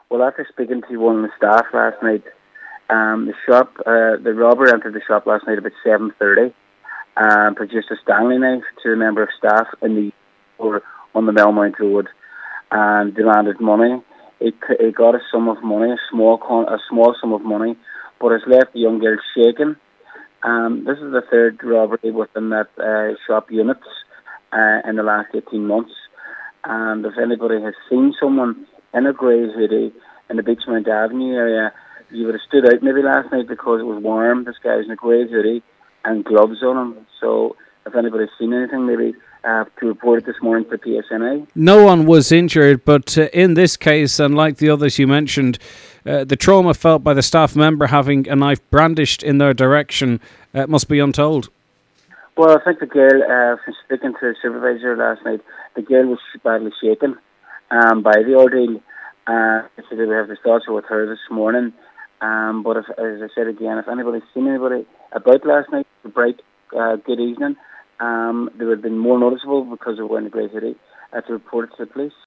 Well, after speaking to one of the staff last night, the robber entered the shop last night about 7:30 and produced a Stanley knife to a member of staff in the store on the Melmount Road and demanded money. He got a sum of money, a small sum of money, but has left the young girl shaken. This is the third robbery within that shop units in the last 18 months. And if anybody has seen someone in a grey hoodie in the Beachmount Avenue area, you would have stood out maybe last night because it was warm. This guy was in a grey hoodie and gloves on him. So if anybody's seen anything, maybe to report it this morning to PSNI. No one was injured, but in this case, and like the others you mentioned, the trauma felt by the staff member having a knife brandished in their direction must be untold. Well, I think the girl, from speaking to the supervisor last night, the girl was badly shaken by the ordeal. So we have the thoughts with her this morning. But as I said again, if anybody's seen anybody about last night, a bright, good evening, they would have been more noticeable because of wearing the grey hoodie to report it to the police.